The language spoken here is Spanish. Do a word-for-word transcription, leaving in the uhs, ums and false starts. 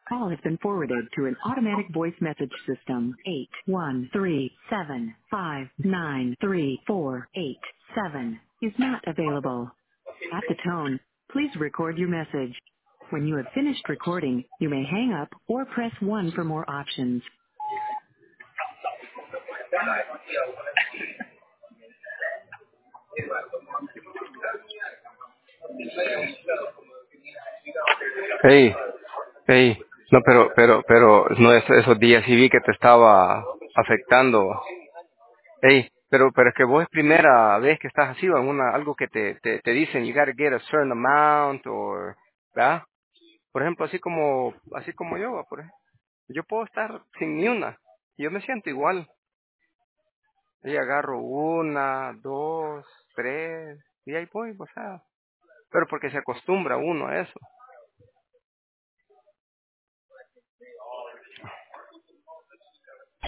Call has been forwarded to an automatic voice message system. Eight one three seven five nine three four eight seven is not available. At the tone, please record your message. When you have finished recording, you may hang up or press one for more options. Hey, hey, no, pero, pero, pero, no, es- esos días sí vi que te estaba afectando. Hey, pero, pero es que vos es primera vez que estás así, o en una, algo que te, te, te dicen, you gotta get a certain amount, o, ¿verdad? Por ejemplo, así como, así como yo, ¿va? Por ejemplo, yo puedo estar sin ni una, y yo me siento igual. Y agarro una, dos, tres, y ahí voy, o sea, pero porque se acostumbra uno a eso.